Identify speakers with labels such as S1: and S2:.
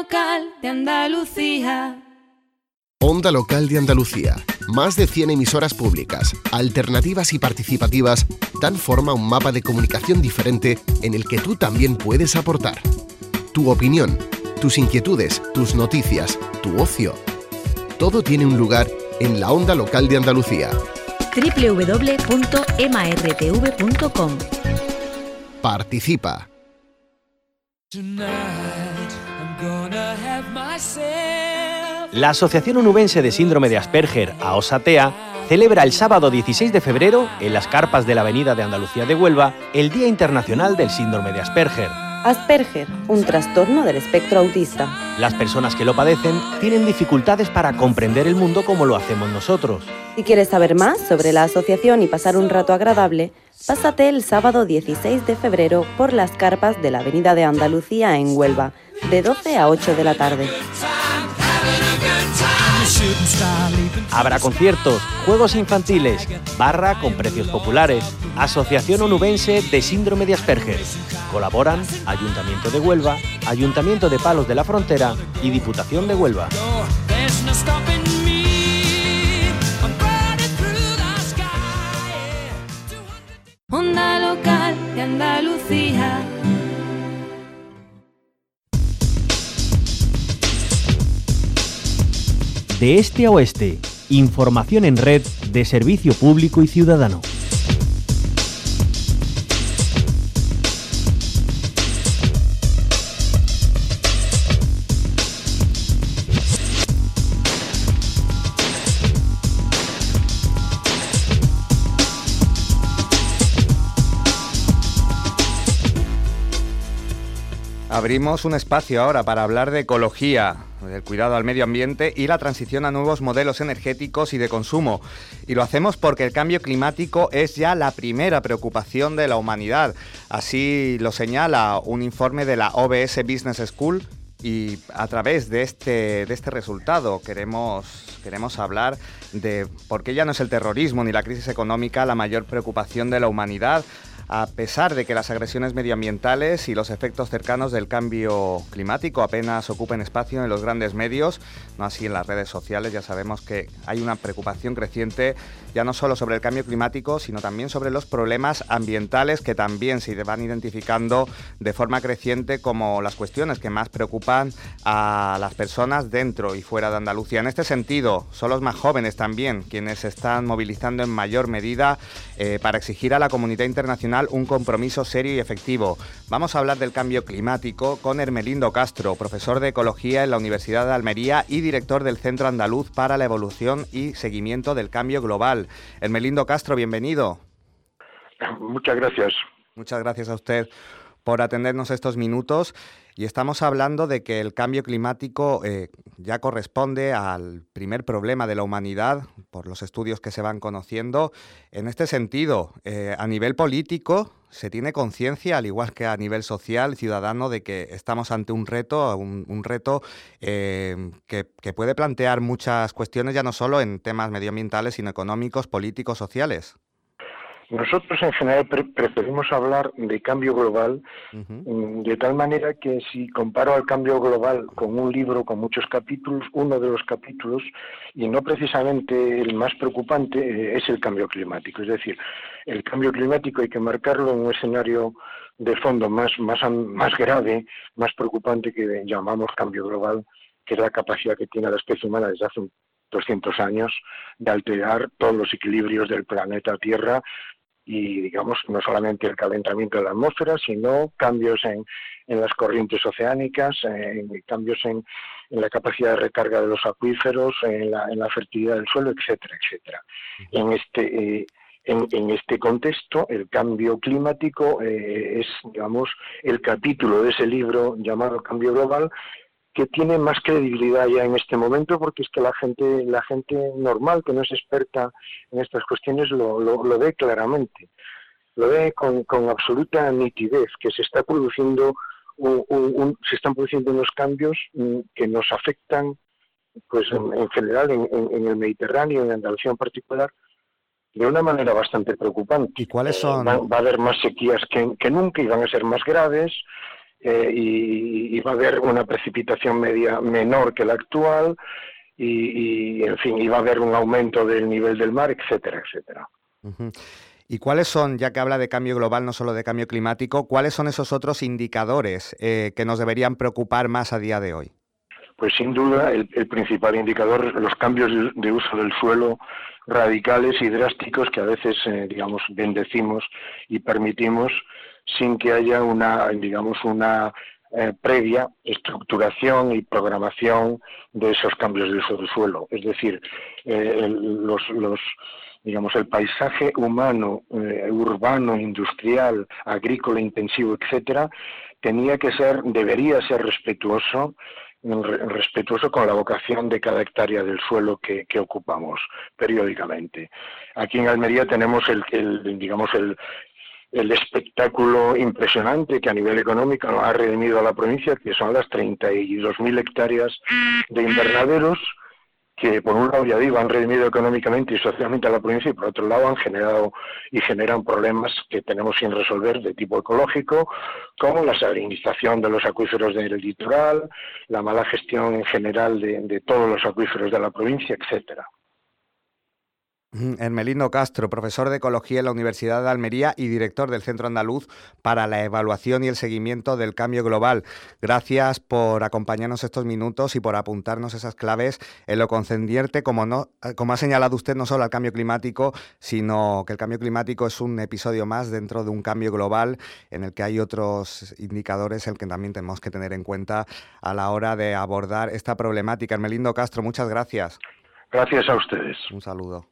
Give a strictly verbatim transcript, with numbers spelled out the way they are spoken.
S1: Local de Andalucía.
S2: Onda Local de Andalucía. Más de cien emisoras públicas, alternativas y participativas dan forma a un mapa de comunicación diferente en el que tú también puedes aportar. Tu opinión, tus inquietudes, tus noticias, tu ocio. Todo tiene un lugar en la Onda Local de Andalucía.
S3: doble u doble u doble u punto m a r t v punto com.
S2: Participa.
S4: La Asociación Onubense de Síndrome de Asperger, AOSATEA, celebra el sábado dieciséis de febrero, en las carpas de la Avenida de Andalucía de Huelva, el Día Internacional del Síndrome de Asperger.
S5: Asperger, un trastorno del espectro autista.
S4: Las personas que lo padecen tienen dificultades para comprender el mundo como lo hacemos nosotros.
S5: Si quieres saber más sobre la asociación y pasar un rato agradable, pásate el sábado dieciséis de febrero por las carpas de la Avenida de Andalucía en Huelva, de doce a ocho de la tarde.
S4: Habrá conciertos, juegos infantiles, barra con precios populares. Asociación Onubense de Síndrome de Asperger. Colaboran Ayuntamiento de Huelva, Ayuntamiento de Palos de la Frontera y Diputación de Huelva.
S1: Onda Local de Andalucía.
S4: De este a oeste, información en red de servicio público y ciudadano.
S6: Abrimos un espacio ahora para hablar de ecología, del cuidado al medio ambiente y la transición a nuevos modelos energéticos y de consumo. Y lo hacemos porque el cambio climático es ya la primera preocupación de la humanidad. Así lo señala un informe de la O B S Business School y a través de este, de este resultado queremos, queremos hablar de por qué ya no es el terrorismo ni la crisis económica la mayor preocupación de la humanidad. A pesar de que las agresiones medioambientales y los efectos cercanos del cambio climático apenas ocupen espacio en los grandes medios, no así en las redes sociales, ya sabemos que hay una preocupación creciente ya no solo sobre el cambio climático, sino también sobre los problemas ambientales que también se van identificando de forma creciente como las cuestiones que más preocupan a las personas dentro y fuera de Andalucía. En este sentido, son los más jóvenes también quienes se están movilizando en mayor medida eh, para exigir a la comunidad internacional un compromiso serio y efectivo. Vamos a hablar del cambio climático con Hermelindo Castro, profesor de Ecología en la Universidad de Almería y director del Centro Andaluz para la Evolución y Seguimiento del Cambio Global. Hermelindo Castro, bienvenido.
S7: Muchas gracias.
S6: Muchas gracias a usted por atendernos estos minutos. Y estamos hablando de que el cambio climático eh, ya corresponde al primer problema de la humanidad, por los estudios que se van conociendo. En este sentido, eh, a nivel político, se tiene conciencia, al igual que a nivel social, ciudadano, de que estamos ante un reto, un, un reto eh, que, que puede plantear muchas cuestiones, ya no solo en temas medioambientales, sino económicos, políticos, sociales.
S7: Nosotros en general pre- preferimos hablar de cambio global,
S6: Uh-huh.
S7: de tal manera que si comparo al cambio global con un libro con muchos capítulos, uno de los capítulos, y no precisamente el más preocupante, eh, es el cambio climático. Es decir, el cambio climático hay que marcarlo en un escenario de fondo más, más, más grave, más preocupante, que llamamos cambio global, que es la capacidad que tiene la especie humana desde hace doscientos años de alterar todos los equilibrios del planeta Tierra y, digamos, no solamente el calentamiento de la atmósfera, sino cambios en, en las corrientes oceánicas, en, cambios en, en la capacidad de recarga de los acuíferos, en la, en la fertilidad del suelo, etcétera, etcétera. En este, eh, en, en este contexto, el cambio climático eh, es, digamos, el capítulo de ese libro llamado Cambio Global, que tiene más credibilidad ya en este momento, porque es que la gente la gente normal, que no es experta en estas cuestiones, lo, lo, lo ve claramente, lo ve con, con absoluta nitidez, que se está produciendo un, un, un, se están produciendo unos cambios um, que nos afectan, pues en, en general en, en, en el Mediterráneo, en Andalucía en particular, de una manera bastante preocupante.
S6: ¿Y cuáles son?
S7: Eh, va, va a haber más sequías que, que nunca y van a ser más graves. eh, y, y va a haber una precipitación media menor que la actual y, y, en fin, y va a haber un aumento del nivel del mar, etcétera, etcétera.
S6: Uh-huh. ¿Y cuáles son, ya que habla de cambio global, no solo de cambio climático, cuáles son esos otros indicadores eh, que nos deberían preocupar más a día de hoy?
S7: Pues sin duda el, el principal indicador, los cambios de, de uso del suelo radicales y drásticos que a veces, eh, digamos, bendecimos y permitimos sin que haya una, digamos, una eh, previa estructuración y programación de esos cambios de uso del suelo. Es decir, eh, el, los, los, digamos, el paisaje humano, eh, urbano, industrial, agrícola, intensivo, etcétera, tenía que ser, debería ser respetuoso respetuoso con la vocación de cada hectárea del suelo que, que ocupamos periódicamente. Aquí en Almería tenemos el, el digamos el, el espectáculo impresionante que a nivel económico nos ha redimido a la provincia, que son las treinta y dos mil hectáreas de invernaderos que por un lado, ya digo, han redimido económicamente y socialmente a la provincia y por otro lado han generado y generan problemas que tenemos sin resolver de tipo ecológico, como la salinización de los acuíferos del litoral, la mala gestión en general de, de todos los acuíferos de la provincia, etcétera.
S6: Hermelindo Castro, profesor de Ecología en la Universidad de Almería y director del Centro Andaluz para la Evaluación y el Seguimiento del Cambio Global. Gracias por acompañarnos estos minutos y por apuntarnos esas claves en lo concerniente, como, no, como ha señalado usted, no solo al cambio climático, sino que el cambio climático es un episodio más dentro de un cambio global en el que hay otros indicadores el que también tenemos que tener en cuenta a la hora de abordar esta problemática. Hermelindo Castro, muchas gracias.
S7: Gracias a ustedes.
S6: Un saludo.